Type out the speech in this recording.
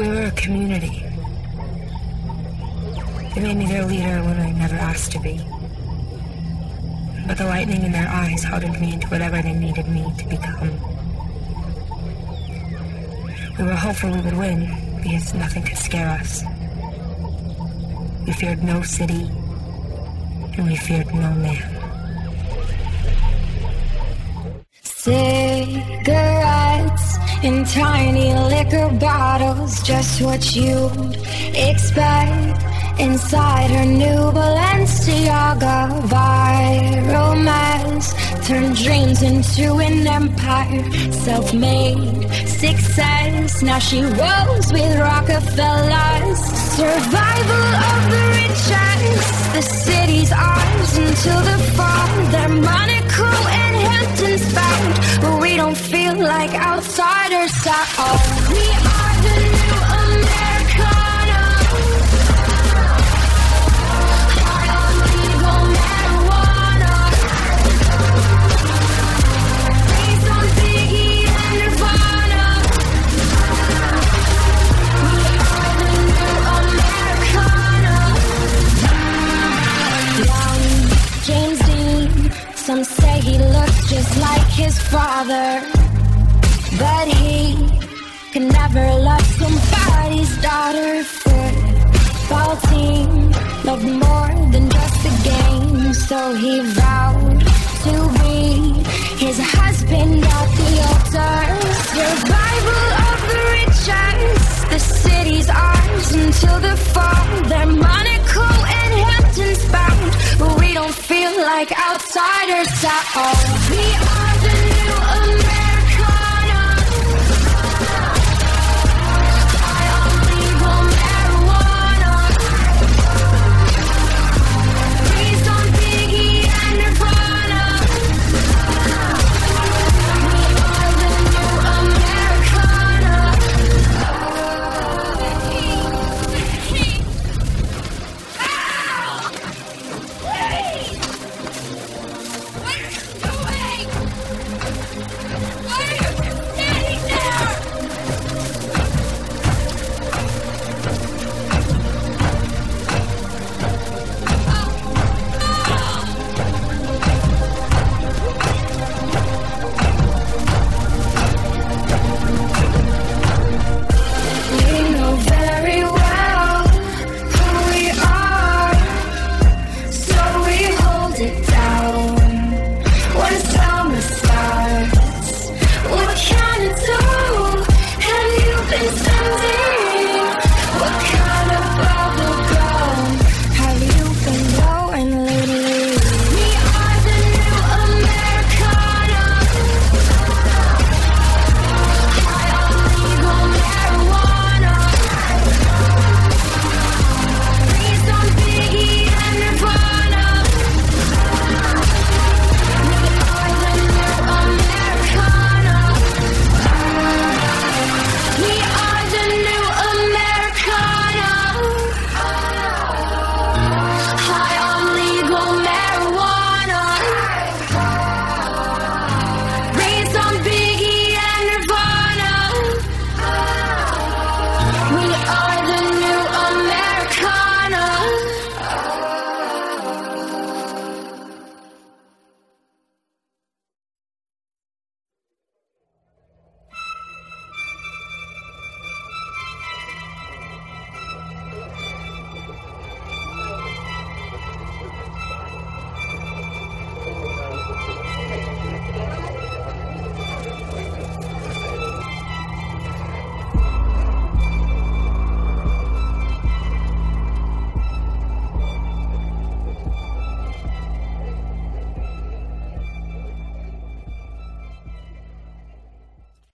We were a community. They made me their leader when I never asked to be. But the lightning in their eyes hardened me into whatever they needed me to become. We were hopeful we would win, because nothing could scare us. We feared no city, and we feared no man. Cigarettes in tiny liquor bottles, just what you'd expect inside her new Balenciaga. Viral mess turned dreams into an empire. Self-made success, now she rolls with Rockefellers. Survival of the richest, the city's ours until the fall. They're Monaco and Hamptons bound, but we don't feel like outsiders at all. We are the new Americana. High on legal marijuana. Based on Biggie and Nirvana. We are the new Americana. Young James Dean, some say he looks just like his father, but he can never love somebody's daughter. Football team loved more than just the game, so he vowed to be his husband at the altar. Survival of the richest, the city's ours until the fall. They're Monaco and Hamptons bound, but we don't feel like outsiders at all.